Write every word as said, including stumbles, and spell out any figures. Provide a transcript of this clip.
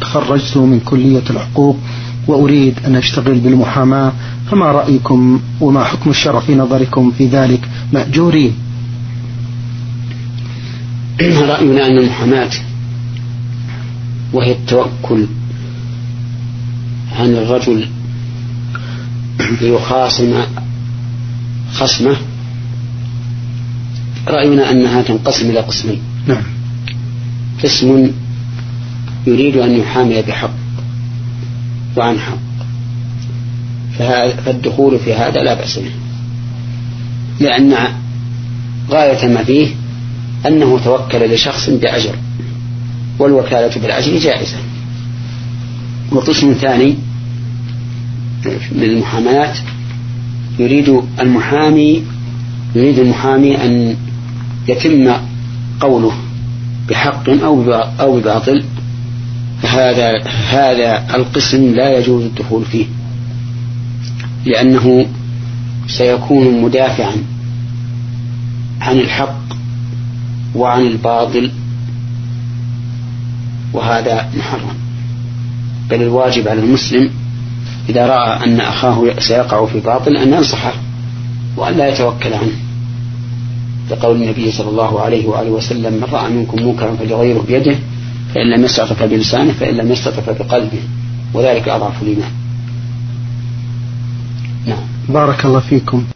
تخرجت من كلية الحقوق وأريد أن أشتغل بالمحاماة، فما رأيكم وما حكم الشرع في نظركم في ذلك مأجورين؟ رأينا أن المحاماة وهي التوكل عن الرجل ليخاصم خصمه، رأينا أنها تنقسم إلى قسمين. نعم. قسم يريد أن يحامي بحق وعن حق، فالدخول في هذا لا بأس به، لأن غاية ما فيه أنه توكل لشخص بأجر، والوكالة بالأجر جائزة. وقسم ثاني من المحاماة يريد المحامي يريد المحامي أن يتم قوله بحق أو بباطل، فهذا هذا القسم لا يجوز الدخول فيه، لأنه سيكون مدافعا عن الحق وعن الباطل، وهذا محرم. بل الواجب على المسلم إذا رأى أن أخاه سيقع في باطل أن ينصحه وأن لا يتوكل عنه، لقول النبي صلى الله عليه وآله وسلم: من رأى منكم منكرا فليغيره بيده، فإن لم يستطع فبلسانه، فإن لم يستطع فبقلبه، وذلك أضعف الإيمان. نعم. بارك الله فيكم.